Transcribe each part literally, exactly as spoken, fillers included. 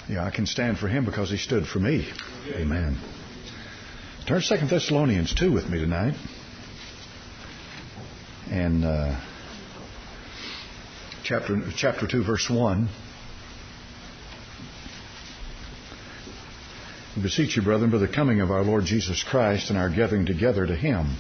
Yeah, I can stand for him because he stood for me. Amen. Turn to Second Thessalonians two with me tonight. And uh, chapter chapter two, verse one. We beseech you, brethren, by the coming of our Lord Jesus Christ and our gathering together to him,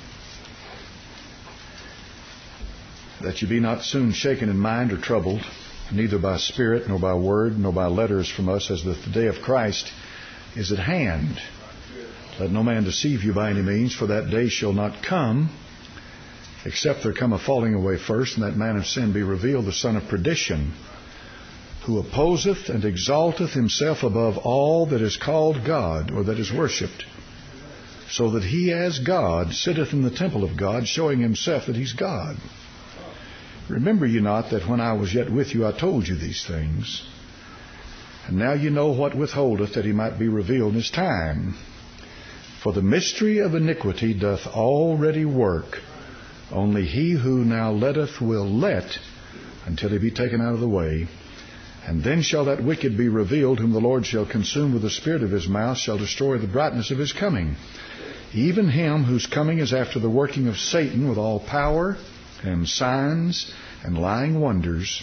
that ye be not soon shaken in mind or troubled, neither by spirit, nor by word, nor by letters from us, as that the day of Christ is at hand. Let no man deceive you by any means, for that day shall not come, except there come a falling away first, and that man of sin be revealed, the son of perdition, who opposeth and exalteth himself above all that is called God, or that is worshipped, so that he as God sitteth in the temple of God, showing himself that he's God. Remember ye not that when I was yet with you I told you these things? And now ye know what withholdeth, that he might be revealed in his time. For the mystery of iniquity doth already work. Only he who now letteth will let until he be taken out of the way. And then shall that wicked be revealed, whom the Lord shall consume with the spirit of his mouth, shall destroy the brightness of his coming. Even him whose coming is after the working of Satan, with all power and signs and lying wonders,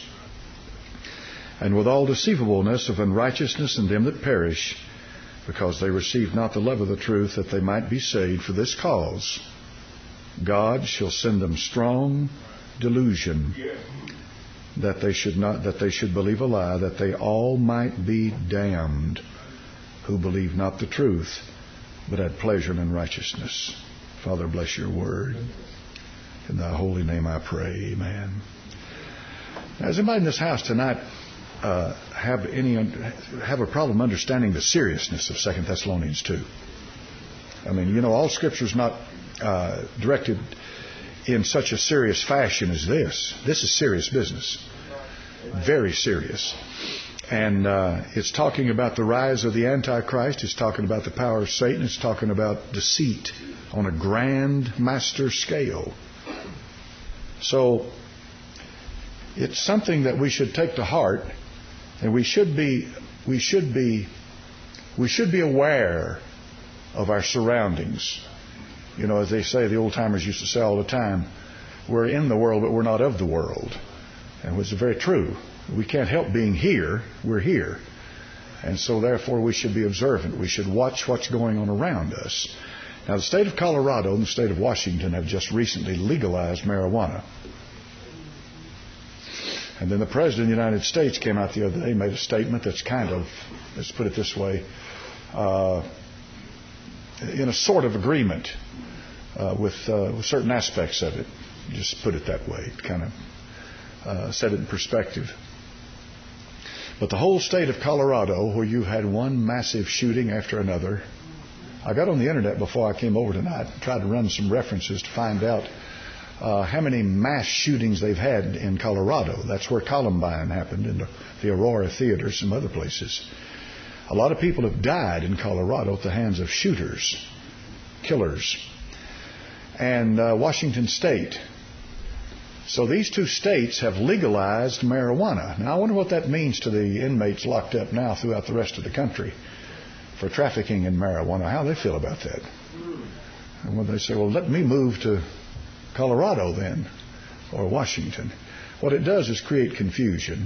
and with all deceivableness of unrighteousness in them that perish, because they received not the love of the truth, that they might be saved. For this cause God shall send them strong delusion, that they should not that they should believe a lie, that they all might be damned, who believe not the truth, but had pleasure in unrighteousness. Father, bless your word. In thy holy name I pray. Amen. Now, does anybody in this house tonight uh, have any have a problem understanding the seriousness of Second Thessalonians two? I mean, you know, all Scripture is not uh, directed in such a serious fashion as this. This is serious business. Very serious. And uh, it's talking about the rise of the Antichrist. It's talking about the power of Satan. It's talking about deceit on a grand master scale. So it's something that we should take to heart, and we should be we should be we should be aware of our surroundings. You know, as they say, the old timers used to say all the time, we're in the world, but we're not of the world. And which is very true. We can't help being here. We're here. And so therefore we should be observant. We should watch what's going on around us. Now, the state of Colorado and the state of Washington have just recently legalized marijuana. And then the President of the United States came out the other day and made a statement that's kind of, let's put it this way, uh, in a sort of agreement uh, with, uh, with certain aspects of it. Just put it that way. Kind of uh, set it in perspective. But the whole state of Colorado, where you had one massive shooting after another, I got on the internet before I came over tonight and tried to run some references to find out uh, how many mass shootings they've had in Colorado. That's where Columbine happened, in the, the Aurora Theater, some other places. A lot of people have died in Colorado at the hands of shooters, killers. And uh, Washington State. So these two states have legalized marijuana. Now, I wonder what that means to the inmates locked up now throughout the rest of the country for trafficking in marijuana, how they feel about that. And when they say, well, let me move to Colorado then, or Washington. What it does is create confusion.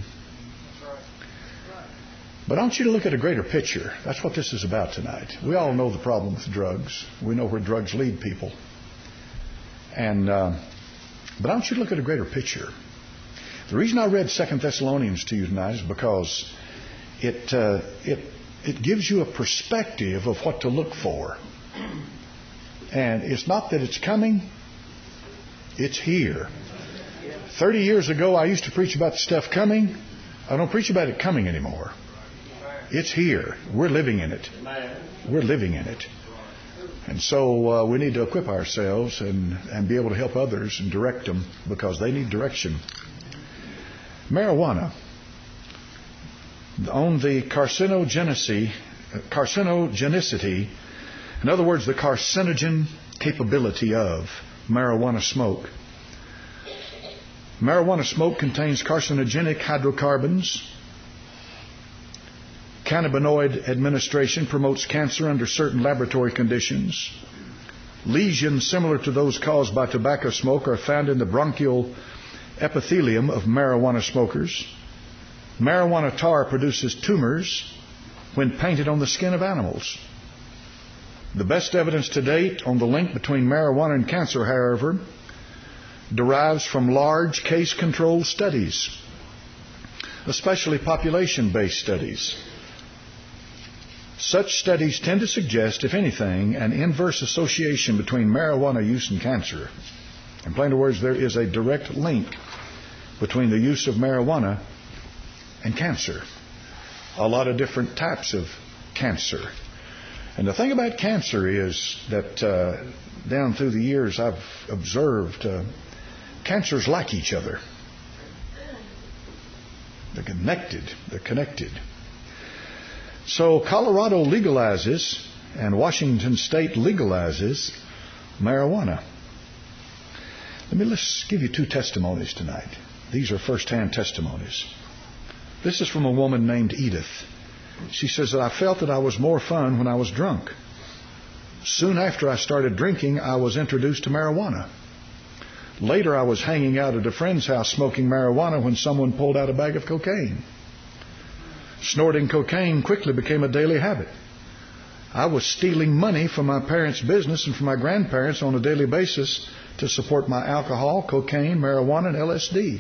But I want you to look at a greater picture. That's what this is about tonight. We all know the problem with drugs. We know where drugs lead people. And uh, but I want you to look at a greater picture. The reason I read Second Thessalonians to you tonight is because it uh, it it gives you a perspective of what to look for. And it's not that it's coming, it's here. Thirty years ago, I used to preach about the stuff coming. I don't preach about it coming anymore. It's here. We're living in it. We're living in it. And so uh, we need to equip ourselves and, and be able to help others and direct them, because they need direction. Marijuana, on the carcinogenicity, carcinogenicity, in other words, the carcinogen capability of marijuana smoke. Marijuana smoke contains carcinogenic hydrocarbons Cannabinoid administration promotes cancer under certain laboratory conditions. Lesions similar to those caused by tobacco smoke are found in the bronchial epithelium of marijuana smokers. Marijuana tar produces tumors when painted on the skin of animals. The best evidence to date on the link between marijuana and cancer, however, derives from large case-controlled studies, especially population-based studies. Such studies tend to suggest, if anything, an inverse association between marijuana use and cancer. In plain words, there is a direct link between the use of marijuana and cancer. A lot of different types of cancer. And the thing about cancer is that uh, down through the years I've observed uh, cancers like each other. They're connected. They're connected. So Colorado legalizes and Washington State legalizes marijuana. Let me let's give you two testimonies tonight. These are first-hand testimonies. This is from a woman named Edith. She says that I felt that I was more fun when I was drunk. Soon after I started drinking, I was introduced to marijuana. Later, I was hanging out at a friend's house smoking marijuana when someone pulled out a bag of cocaine. Snorting cocaine quickly became a daily habit. I was stealing money from my parents' business and from my grandparents on a daily basis to support my alcohol, cocaine, marijuana, and L S D.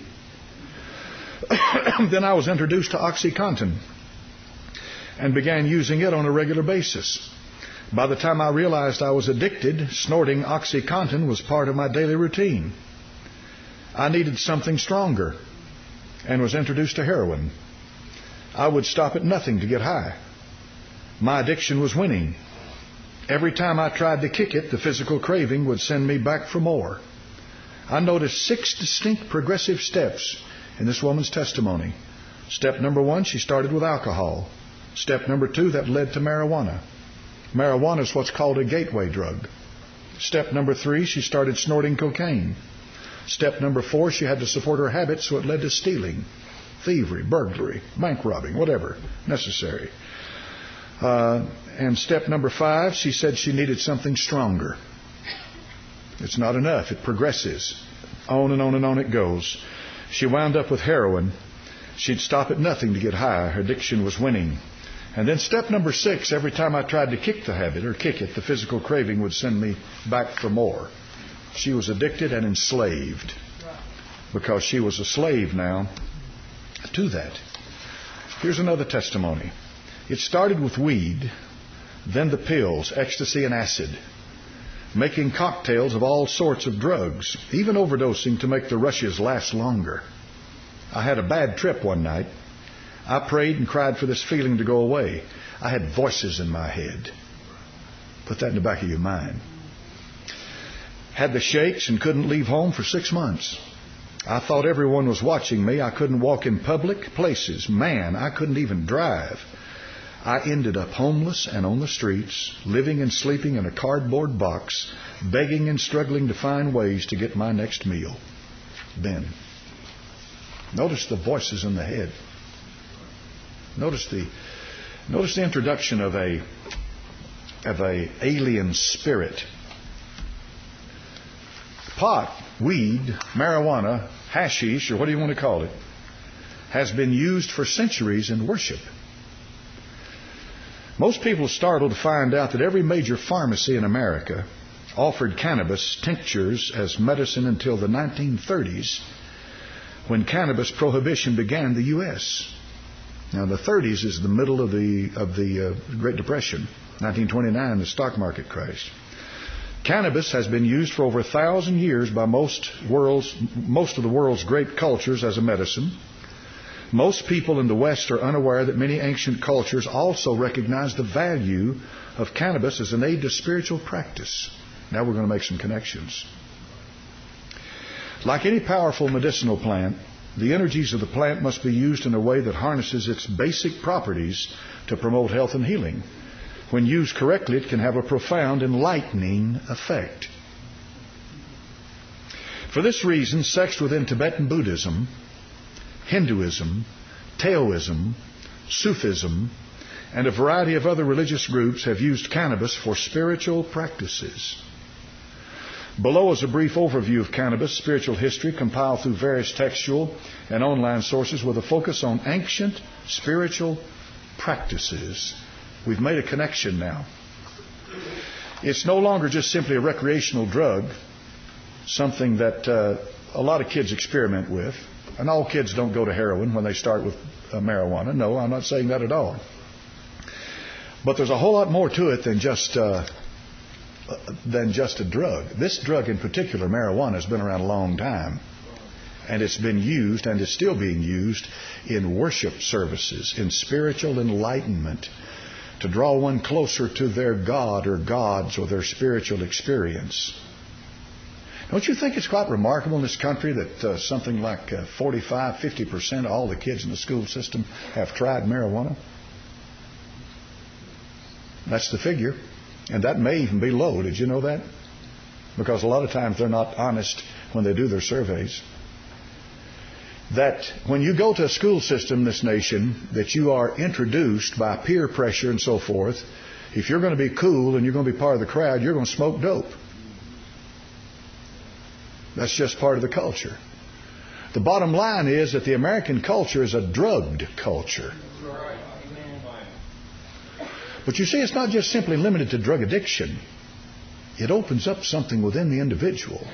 Then I was introduced to OxyContin and began using it on a regular basis. By the time I realized I was addicted, snorting OxyContin was part of my daily routine. I needed something stronger and was introduced to heroin. I would stop at nothing to get high. My addiction was winning. Every time I tried to kick it, the physical craving would send me back for more. I noticed six distinct progressive steps in this woman's testimony. Step number one, she started with alcohol. Step number two, that led to marijuana. Marijuana is what's called a gateway drug. Step number three, she started snorting cocaine. Step number four, she had to support her habits, so it led to stealing, thievery, burglary, bank robbing, whatever necessary. Uh, and step number five, she said she needed something stronger. It's not enough. It progresses. On and on and on it goes. She wound up with heroin. She'd stop at nothing to get high. Her addiction was winning. And then step number six, every time I tried to kick the habit or kick it, the physical craving would send me back for more. She was addicted and enslaved because she was a slave now to that. Here's another testimony. It started with weed, then the pills, ecstasy and acid, making cocktails of all sorts of drugs, even overdosing to make the rushes last longer. I had a bad trip one night. I prayed and cried for this feeling to go away. I had voices in my head. Put that in the back of your mind. Had the shakes and couldn't leave home for six months. I thought everyone was watching me. I couldn't walk in public places. Man, I couldn't even drive. I ended up homeless and on the streets, living and sleeping in a cardboard box, begging and struggling to find ways to get my next meal. Then, notice the voices in the head. Notice the, notice the introduction of a, of a alien spirit. Pot, weed, marijuana, hashish, or what do you want to call it, has been used for centuries in worship. Most people are startled to find out that every major pharmacy in America offered cannabis tinctures as medicine until the nineteen thirties, when cannabis prohibition began in the U S Now, the thirties is the middle of the of the uh, Great Depression, nineteen twenty-nine, the stock market crashed. Cannabis has been used for over a thousand years by most world's most of the world's great cultures as a medicine. Most people in the West are unaware that many ancient cultures also recognize the value of cannabis as an aid to spiritual practice. Now we're going to make some connections. Like any powerful medicinal plant, the energies of the plant must be used in a way that harnesses its basic properties to promote health and healing. When used correctly, it can have a profound enlightening effect. For this reason, sects within Tibetan Buddhism, Hinduism, Taoism, Sufism, and a variety of other religious groups have used cannabis for spiritual practices. Below is a brief overview of cannabis spiritual history compiled through various textual and online sources with a focus on ancient spiritual practices. We've made a connection now. It's no longer just simply a recreational drug, something that uh, a lot of kids experiment with. And all kids don't go to heroin when they start with uh, marijuana. No, I'm not saying that at all. But there's a whole lot more to it than just uh, than just a drug. This drug in particular, marijuana, has been around a long time. And it's been used and is still being used in worship services, in spiritual enlightenment, to draw one closer to their God or gods or their spiritual experience. Don't you think it's quite remarkable in this country that uh, something like uh, forty-five, fifty percent of all the kids in the school system have tried marijuana? That's the figure. And that may even be low. Did you know that? Because a lot of times they're not honest when they do their surveys. That when you go to a school system in this nation, that you are introduced by peer pressure and so forth. If you're going to be cool and you're going to be part of the crowd, you're going to smoke dope. That's just part of the culture. The bottom line is that the American culture is a drugged culture. But you see, it's not just simply limited to drug addiction. It opens up something within the individual.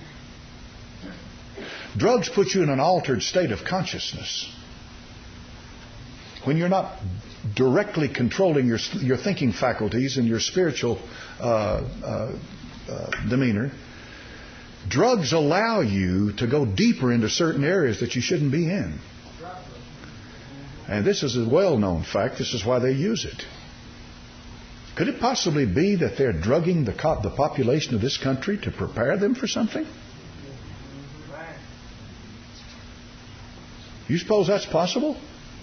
Drugs put you in an altered state of consciousness. When you're not directly controlling your your thinking faculties and your spiritual uh, uh, uh, demeanor, drugs allow you to go deeper into certain areas that you shouldn't be in. And this is a well-known fact. This is why they use it. Could it possibly be that they're drugging the, co- the population of this country to prepare them for something? You suppose that's possible?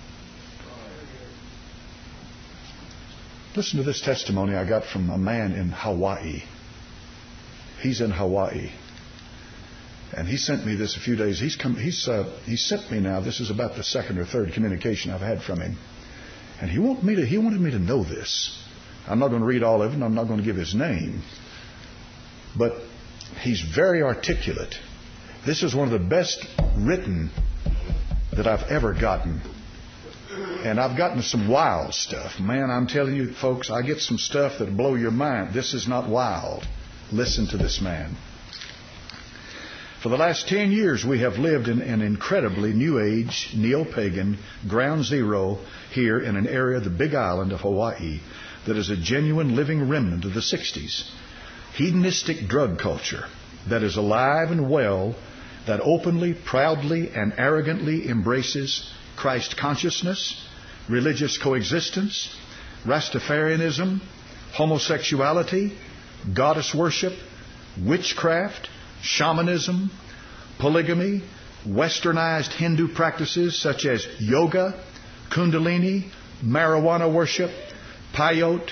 Listen to this testimony I got from a man in Hawaii. He's in Hawaii. And he sent me this a few days. He's come, he's uh, he sent me now. This is about the second or third communication I've had from him. And he wanted me to he wanted me to know this. I'm not going to read all of it, and I'm not going to give his name. But he's very articulate. This is one of the best written that I've ever gotten. And I've gotten some wild stuff. Man, I'm telling you, folks, I get some stuff that'll blow your mind. This is not wild. Listen to this man. For the last ten years, we have lived in an incredibly New Age, neo-pagan, ground zero here in an area of the Big Island of Hawaii that is a genuine living remnant of the sixties. Hedonistic drug culture that is alive and well, that openly, proudly, and arrogantly embraces Christ consciousness, religious coexistence, Rastafarianism, homosexuality, goddess worship, witchcraft, shamanism, polygamy, westernized Hindu practices such as yoga, kundalini, marijuana worship, peyote,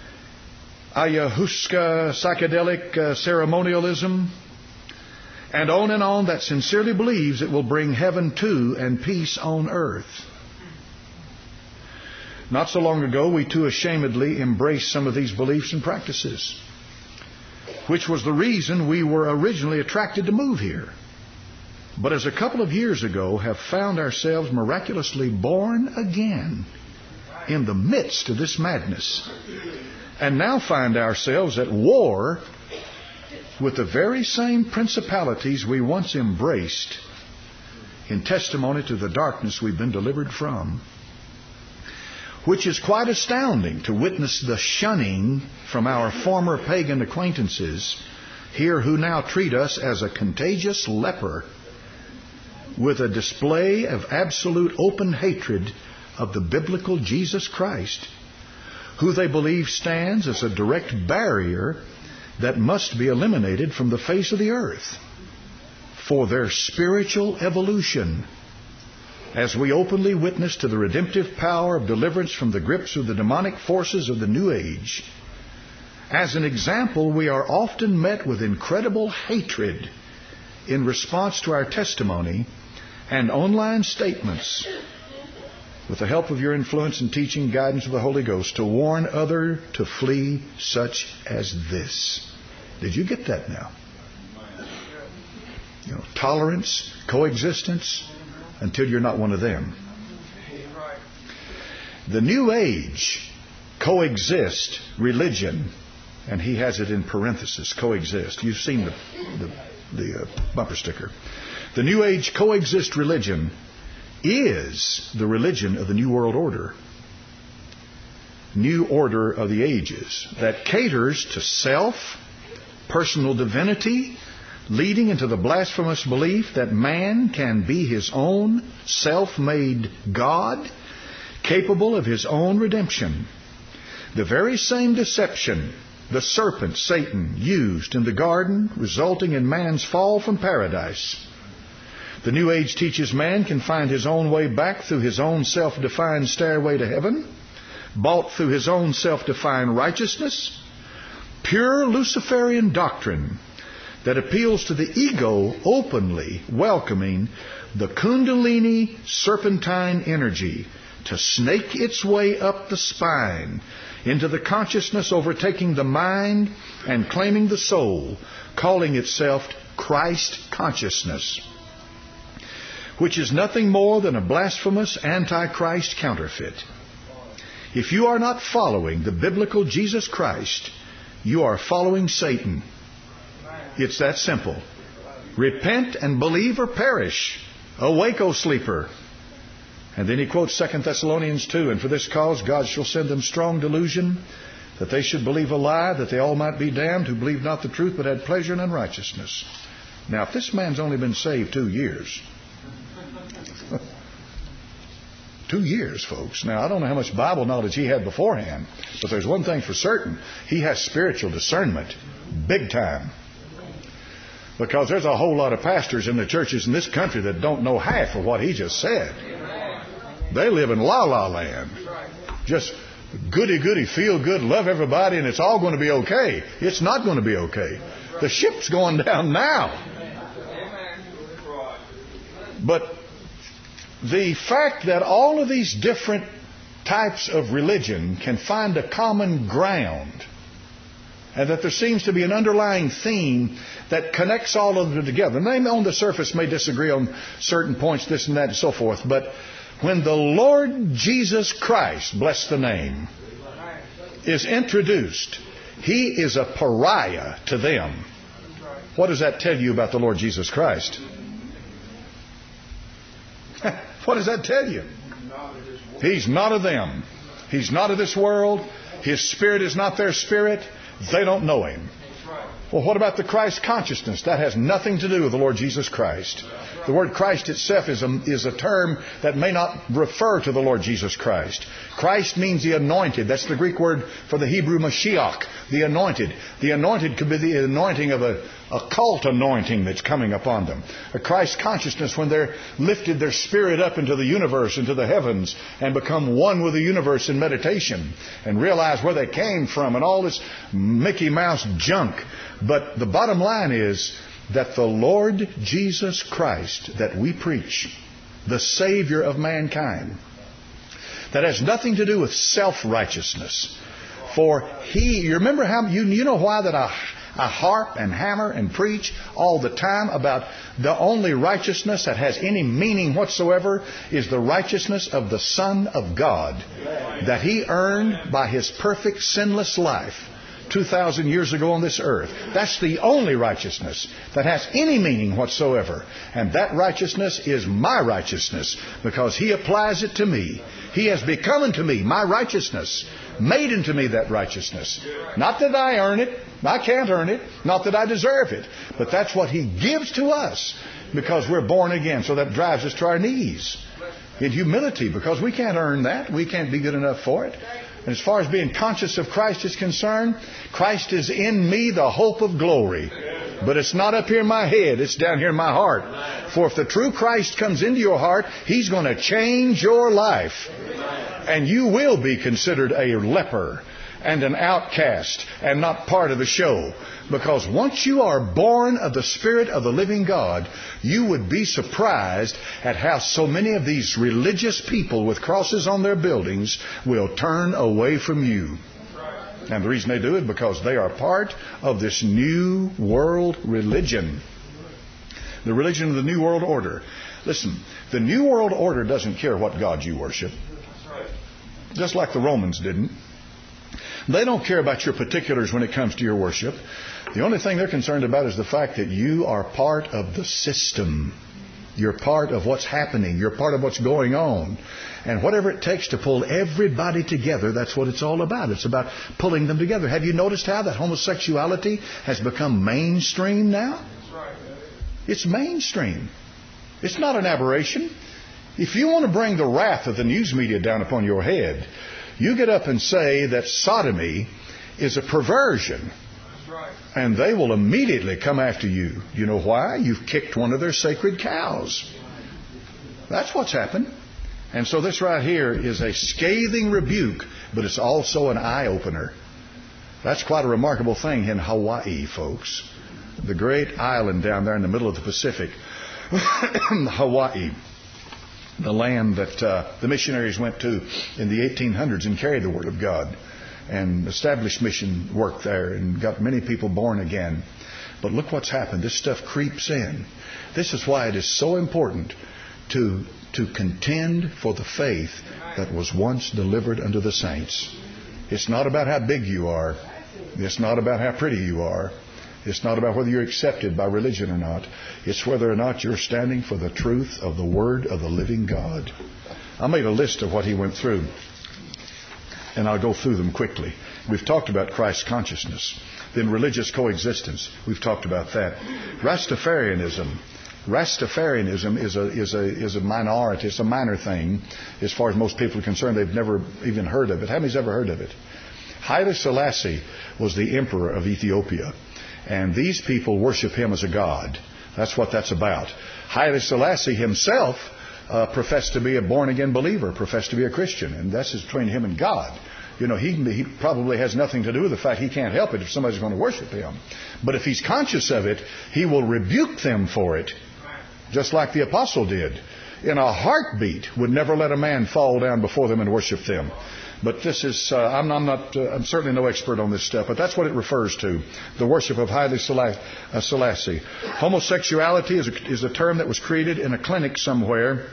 ayahuasca, psychedelic uh, ceremonialism, and on and on, that sincerely believes it will bring heaven to and peace on earth. Not so long ago, we too ashamedly embraced some of these beliefs and practices, which was the reason we were originally attracted to move here. But as a couple of years ago, have found ourselves miraculously born again in the midst of this madness, and now find ourselves at war with the very same principalities we once embraced in testimony to the darkness we've been delivered from. Which is quite astounding to witness the shunning from our former pagan acquaintances here, who now treat us as a contagious leper with a display of absolute open hatred of the biblical Jesus Christ, who they believe stands as a direct barrier that must be eliminated from the face of the earth for their spiritual evolution. As we openly witness to the redemptive power of deliverance from the grips of the demonic forces of the New Age, as an example, we are often met with incredible hatred in response to our testimony and online statements, with the help of your influence and teaching, guidance of the Holy Ghost, to warn other to flee such as this. Did you get that now? You know, tolerance, coexistence, until you're not one of them. The New Age coexist religion, and he has it in parenthesis, coexist. You've seen the, the, the uh, bumper sticker. The New Age coexist religion is the religion of the New World Order. New Order of the Ages that caters to self, personal divinity, leading into the blasphemous belief that man can be his own self-made God, capable of his own redemption. The very same deception the serpent, Satan, used in the garden, resulting in man's fall from paradise. The New Age teaches man can find his own way back through his own self-defined stairway to heaven, bought through his own self-defined righteousness. Pure Luciferian doctrine that appeals to the ego, openly welcoming the Kundalini serpentine energy to snake its way up the spine into the consciousness overtaking the mind and claiming the soul, calling itself Christ consciousness, which is nothing more than a blasphemous antichrist counterfeit. If you are not following the biblical Jesus Christ, you are following Satan. It's that simple. Repent and believe or perish. Awake, O sleeper. And then he quotes Second Thessalonians two, and for this cause God shall send them strong delusion, that they should believe a lie, that they all might be damned, who believed not the truth, but had pleasure in unrighteousness. Now, if this man's only been saved two years, two years, folks. Now, I don't know how much Bible knowledge he had beforehand, but there's one thing for certain. He has spiritual discernment, big time. Because there's a whole lot of pastors in the churches in this country that don't know half of what he just said. They live in la-la land. Just goody-goody, feel good, love everybody, and it's all going to be okay. It's not going to be okay. The ship's going down now. But the fact that all of these different types of religion can find a common ground, and that there seems to be an underlying theme that connects all of them together. And they on the surface may disagree on certain points, this and that and so forth, but when the Lord Jesus Christ, bless the name, is introduced, he is a pariah to them. What does that tell you about the Lord Jesus Christ? What does that tell you? He's not of them. He's not of this world. His spirit is not their spirit. They don't know him. Well, what about the Christ consciousness? That has nothing to do with the Lord Jesus Christ. The word Christ itself is a, is a term that may not refer to the Lord Jesus Christ. Christ means the anointed. That's the Greek word for the Hebrew Mashiach, the anointed. The anointed could be the anointing of a, a cult anointing that's coming upon them. A Christ consciousness when they're lifted their spirit up into the universe, into the heavens, and become one with the universe in meditation and realize where they came from and all this Mickey Mouse junk. But the bottom line is that the Lord Jesus Christ that we preach, the Savior of mankind, that has nothing to do with self-righteousness. For He, you remember how, you, you know why that I, I harp and hammer and preach all the time about the only righteousness that has any meaning whatsoever is the righteousness of the Son of God, that He earned by His perfect sinless life two thousand years ago on this earth. That's the only righteousness that has any meaning whatsoever. And that righteousness is my righteousness because He applies it to me. He has become unto me my righteousness, made unto me that righteousness. Not that I earn it. I can't earn it. Not that I deserve it. But that's what He gives to us because we're born again. So that drives us to our knees in humility because we can't earn that. We can't be good enough for it. And as far as being conscious of Christ is concerned, Christ is in me, the hope of glory. But it's not up here in my head. It's down here in my heart. For if the true Christ comes into your heart, He's going to change your life. And you will be considered a leper and an outcast and not part of the show. Because once you are born of the Spirit of the living God, you would be surprised at how so many of these religious people with crosses on their buildings will turn away from you. And the reason they do it, because they are part of this new world religion. The religion of the New World Order. Listen, the New World Order doesn't care what God you worship. Just like the Romans didn't. They don't care about your particulars when it comes to your worship. The only thing they're concerned about is the fact that you are part of the system. You're part of what's happening. You're part of what's going on. And whatever it takes to pull everybody together, that's what it's all about. It's about pulling them together. Have you noticed how that homosexuality has become mainstream now? It's mainstream. It's not an aberration. If you want to bring the wrath of the news media down upon your head, you get up and say that sodomy is a perversion. And they will immediately come after you. You know why? You've kicked one of their sacred cows. That's what's happened. And so this right here is a scathing rebuke, but it's also an eye-opener. That's quite a remarkable thing in Hawaii, folks. The great island down there in the middle of the Pacific. Hawaii. The land that uh, the missionaries went to in the eighteen hundreds and carried the Word of God. And established mission work there and got many people born again. But look what's happened. This stuff creeps in. This is why it is so important to, to contend for the faith that was once delivered unto the saints. It's not about how big you are. It's not about how pretty you are. It's not about whether you're accepted by religion or not. It's whether or not you're standing for the truth of the Word of the living God. I made a list of what he went through. And I'll go through them quickly. We've talked about Christ consciousness. Then religious coexistence. We've talked about that. Rastafarianism. Rastafarianism is a is a is a minority. It's a minor thing as far as most people are concerned. They've never even heard of it. How many's ever heard of it? Haile Selassie was the emperor of Ethiopia, and these people worship him as a god. That's what that's about. Haile Selassie himself Uh, professed to be a born-again believer, professed to be a Christian. And that's between him and God. You know, he, he probably has nothing to do with the fact he can't help it if somebody's going to worship him. But if he's conscious of it, he will rebuke them for it. Just like the apostle did. In a heartbeat, would never let a man fall down before them and worship them. But this is, uh, I'm, I'm not, uh, I'm certainly no expert on this stuff, but that's what it refers to. The worship of Haile Selassie. Homosexuality is a, is a term that was created in a clinic somewhere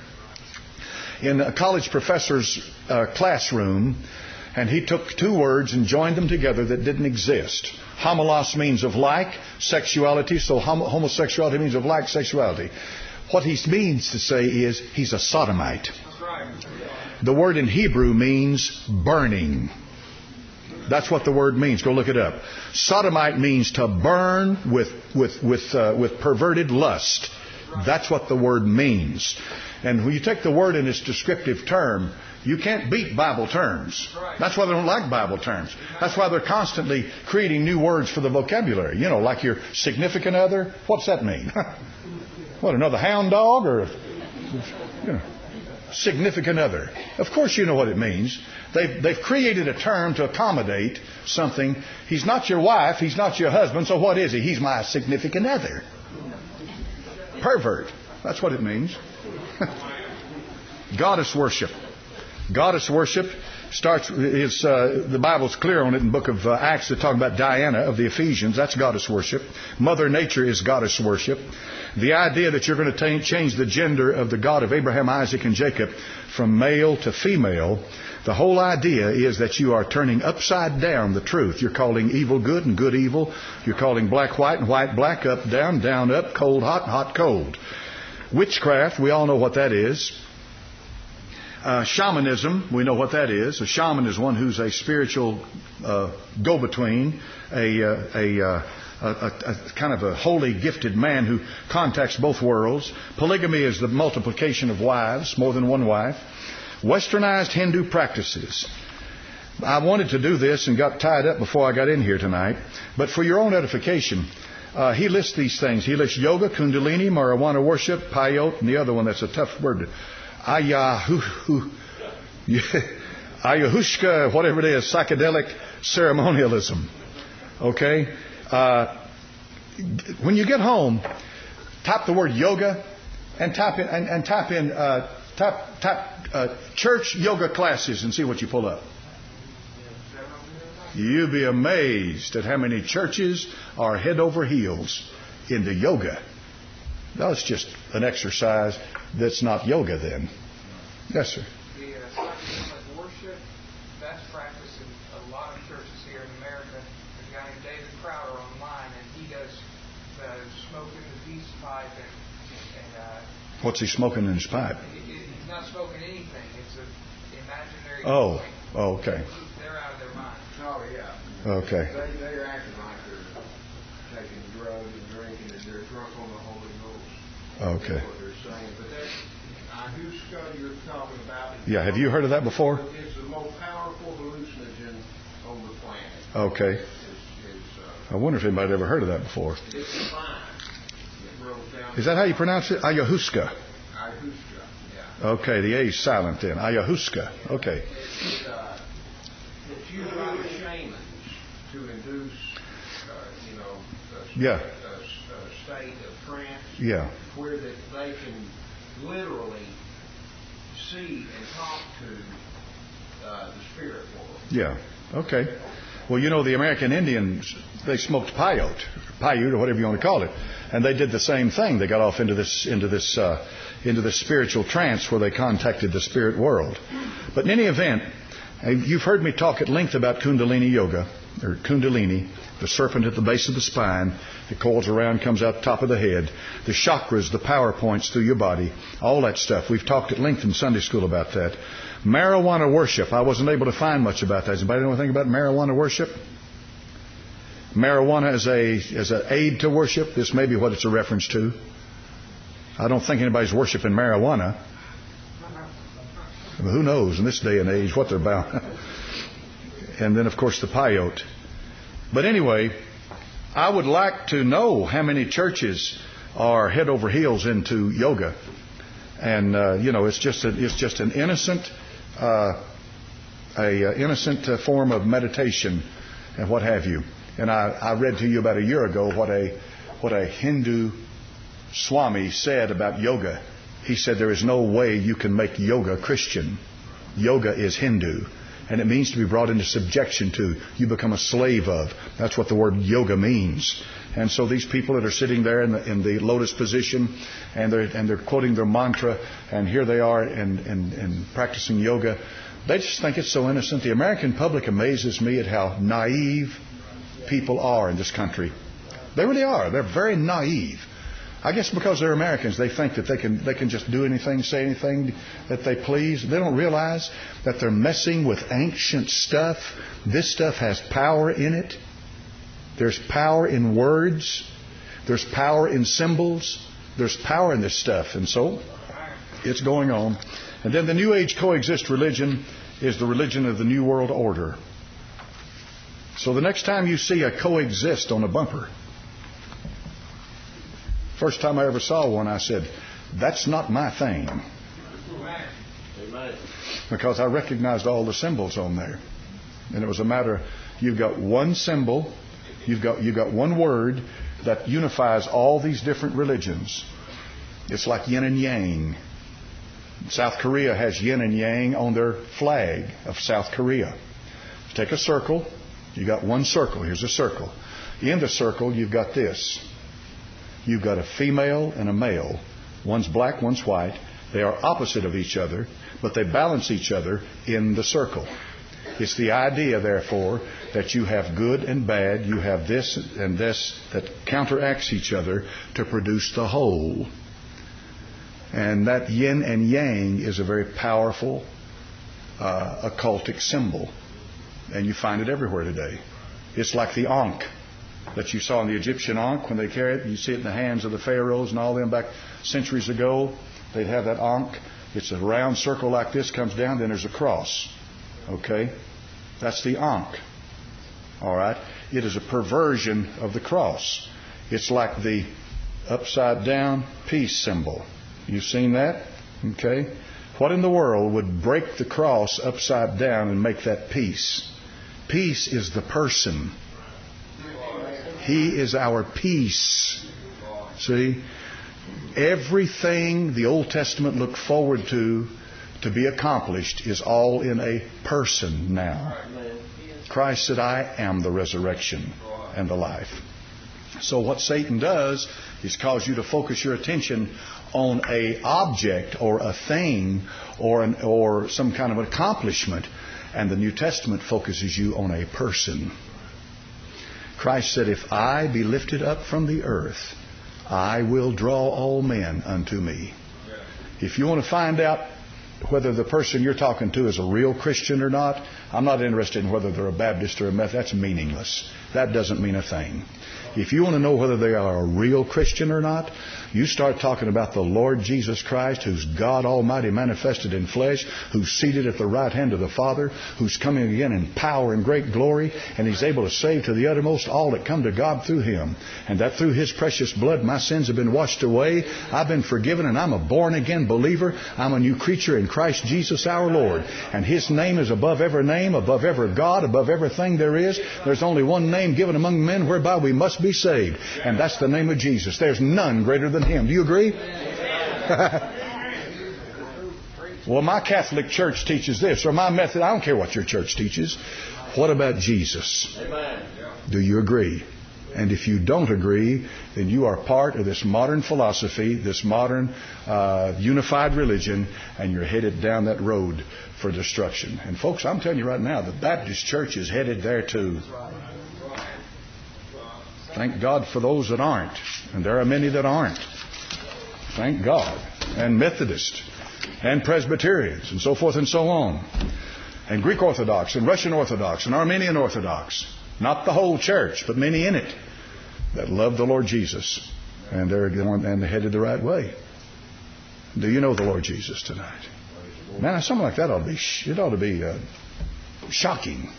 in a college professor's uh, classroom, and he took two words and joined them together that didn't exist. Homolos means of like, sexuality, so hom- homosexuality means of like sexuality. What he means to say is he's a sodomite. The word in Hebrew means burning. That's what the word means. Go look it up. Sodomite means to burn with with with uh, with perverted lust. That's what the word means. And when you take the word in its descriptive term, you can't beat Bible terms. That's why they don't like Bible terms. That's why they're constantly creating new words for the vocabulary. You know, like your significant other. What's that mean? What, another hound dog or, you know, significant other? Of course you know what it means. They've, they've created a term to accommodate something. He's not your wife. He's not your husband. So what is he? He's my significant other. Pervert. That's what it means. Goddess worship. Goddess worship starts, is, uh, the Bible's clear on it in the book of uh, Acts. They talk about Diana of the Ephesians. That's goddess worship. Mother Nature is goddess worship. The idea that you're going to t- change the gender of the God of Abraham, Isaac, and Jacob from male to female, the whole idea is that you are turning upside down the truth. You're calling evil good and good evil. You're calling black white and white black, up down, down up, cold hot, hot cold. Witchcraft, we all know what that is. Uh, shamanism, we know what that is. A shaman is one who's a spiritual uh, go-between, a, uh, a, uh, a, a, a kind of a holy gifted man who contacts both worlds. Polygamy is the multiplication of wives, more than one wife. Westernized Hindu practices. I wanted to do this and got tied up before I got in here tonight. But for your own edification, uh, he lists these things. He lists yoga, kundalini, marijuana worship, payot, and the other one that's a tough word. Ayahu, ayahuasca, whatever it is, psychedelic ceremonialism. Okay? Uh, when you get home, type the word yoga and type in, and, and type in uh, type, type uh, church yoga classes and see what you pull up. You'll be amazed at how many churches are head over heels into yoga. That's just an exercise that's not yoga then. Yes, sir. The uh, psychedelic worship, that's practiced in a lot of churches here in America. There's a guy named David Crowder online, and he does uh, smoking the peace pipe. And, and uh, What's he smoking in his pipe? He, he's not smoking anything. It's an imaginary. Oh, thing. oh, okay. They're out of their mind. Oh, yeah. Okay. They, they're acting like they're taking drugs and drinking, and they're drunk on the Holy Ghost. Okay. That's what they're saying. But they're, ayahuasca you're talking about. Yeah, have you heard of that before? It's the most powerful hallucinogen on the planet. Okay. It's, it's, uh, I wonder if anybody ever heard of that before. it's fine. It rolls down. Is that how you pronounce it? Ayahuasca. Ayahuasca, yeah. Okay, the A is silent then. Ayahuasca. Okay. It's, uh, it's used by the shamans to induce, uh, you know, a, Yeah. a, a state of trance Yeah. where that they can literally see and talk to uh, the spirit world. Yeah. Okay. Well, you know, the American Indians, they smoked peyote, Paiute, or whatever you want to call it, and they did the same thing. They got off into this, into this, uh, into this spiritual trance where they contacted the spirit world. But in any event, you've heard me talk at length about Kundalini Yoga, or Kundalini, the serpent at the base of the spine. It coils around, comes out the top of the head. The chakras, the power points through your body, all that stuff. We've talked at length in Sunday school about that. Marijuana worship. I wasn't able to find much about that. Does anybody know anything about marijuana worship? Marijuana as a as an aid to worship. This may be what it's a reference to. I don't think anybody's worshiping marijuana. But who knows in this day and age what they're about. And then, of course, the peyote. But anyway, I would like to know how many churches are head over heels into yoga. And, uh, you know, it's just a, it's just an innocent, uh, a uh, innocent uh, form of meditation and what have you. And I, I read to you about a year ago what a, what a Hindu Swami said about yoga. He said there is no way you can make yoga Christian. Yoga is Hindu. And it means to be brought into subjection to. You become a slave of. That's what the word yoga means. And so these people that are sitting there in the, in the lotus position, and they're, and they're quoting their mantra, and here they are and, and, and practicing yoga, they just think it's so innocent. The American public amazes me at how naive people are in this country. They really are. They're very naive. I guess because they're Americans, they think that they can they can just do anything, say anything that they please. They don't realize that they're messing with ancient stuff. This stuff has power in it. There's power in words. There's power in symbols. There's power in this stuff. And so it's going on. And then the New Age coexist religion is the religion of the New World Order. So the next time you see a coexist on a bumper, first time I ever saw one, I said, that's not my thing. Because I recognized all the symbols on there. And it was a matter, you've got one symbol, you've got you've got one word that unifies all these different religions. It's like yin and yang. South Korea has yin and yang on their flag of South Korea. Take a circle, you got one circle, here's a circle. In the circle, you've got this. You've got a female and a male. One's black, one's white. They are opposite of each other, but they balance each other in the circle. It's the idea, therefore, that you have good and bad. You have this and this that counteracts each other to produce the whole. And that yin and yang is a very powerful uh, occultic symbol. And you find it everywhere today. It's like the Ankh that you saw in the Egyptian Ankh when they carry it. You see it in the hands of the pharaohs and all them back centuries ago. They'd have that Ankh. It's a round circle like this, comes down, then there's a cross. Okay? That's the Ankh. All right? It is a perversion of the cross. It's like the upside down peace symbol. You've seen that? Okay? What in the world would break the cross upside down and make that peace? Peace is the person. He is our peace. See? Everything the Old Testament looked forward to to be accomplished is all in a person now. Christ said, I am the resurrection and the life. So what Satan does is cause you to focus your attention on a object or a thing or an, or some kind of accomplishment, and the New Testament focuses you on a person. Christ said, if I be lifted up from the earth, I will draw all men unto me. If you want to find out whether the person you're talking to is a real Christian or not, I'm not interested in whether they're a Baptist or a Methodist. That's meaningless. That doesn't mean a thing. If you want to know whether they are a real Christian or not, you start talking about the Lord Jesus Christ, who's God Almighty manifested in flesh, who's seated at the right hand of the Father, who's coming again in power and great glory, and He's able to save to the uttermost all that come to God through Him. And that through His precious blood my sins have been washed away. I've been forgiven, and I'm a born-again believer. I'm a new creature in Christ Jesus our Lord. And His name is above every name, above every God, above everything there is. There's only one name given among men whereby we must be saved, and that's the name of Jesus. There's none greater than Him. Do you agree? Well, my Catholic Church teaches this, or my Methodist. I don't care what your church teaches. What about Jesus? Do you agree? And if you don't agree, then you are part of this modern philosophy, this modern uh, unified religion, and you're headed down that road for destruction. And folks, I'm telling you right now, the Baptist Church is headed there too. Thank God for those that aren't. And there are many that aren't. Thank God. And Methodists. And Presbyterians. And so forth and so on. And Greek Orthodox. And Russian Orthodox. And Armenian Orthodox. Not the whole church, but many in it. That love the Lord Jesus. And they're going and they're headed the right way. Do you know the Lord Jesus tonight? Man, something like that ought to be, it ought to be uh, shocking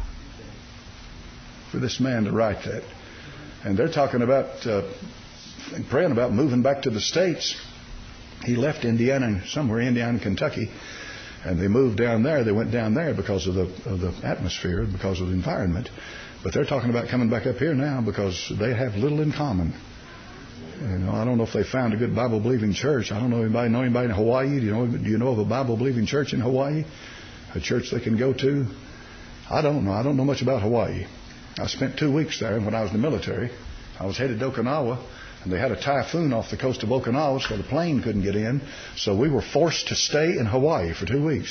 for this man to write that. And they're talking about uh, praying about moving back to the States. He left Indiana, somewhere Indiana, Kentucky, and they moved down there. They went down there because of the of the atmosphere, because of the environment. But they're talking about coming back up here now because they have little in common. You know, I don't know if they found a good Bible-believing church. I don't know anybody know anybody in Hawaii. Do you know? Do you know of a Bible-believing church in Hawaii? A church they can go to? I don't know. I don't know much about Hawaii. I spent two weeks there when I was in the military. I was headed to Okinawa, and they had a typhoon off the coast of Okinawa, so the plane couldn't get in. So we were forced to stay in Hawaii for two weeks.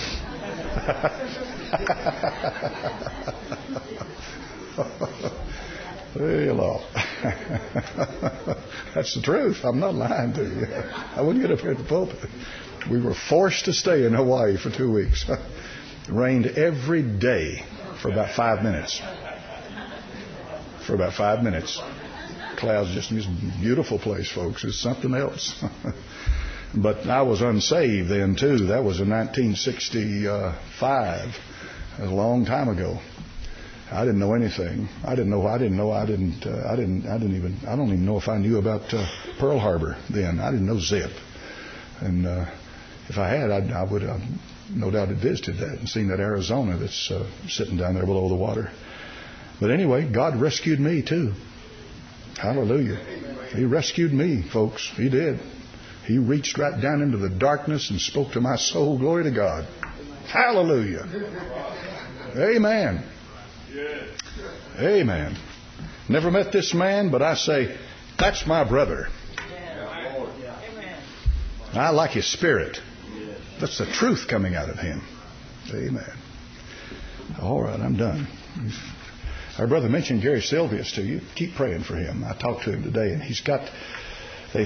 Hello. That's the truth. I'm not lying to you. I wouldn't get up here at the pulpit. We were forced to stay in Hawaii for two weeks. It rained every day for about five minutes. For about five minutes. Clouds, just this beautiful place, folks. It's something else. But I was unsaved then too. That was in nineteen sixty-five. That was a long time ago. I didn't know anything. I didn't know. I didn't know. I didn't. Uh, I didn't. I didn't even. I don't even know if I knew about uh, Pearl Harbor then. I didn't know zip. And uh, if I had, I'd, I would have no doubt have visited that and seen that Arizona that's uh, sitting down there below the water. But anyway, God rescued me too. Hallelujah. He rescued me, folks. He did. He reached right down into the darkness and spoke to my soul. Glory to God. Hallelujah. Amen. Amen. Never met this man, but I say, that's my brother. I like his spirit. That's the truth coming out of him. Amen. All right, I'm done. Our brother mentioned Gary Sylvius to you. Keep praying for him. I talked to him today, and he's got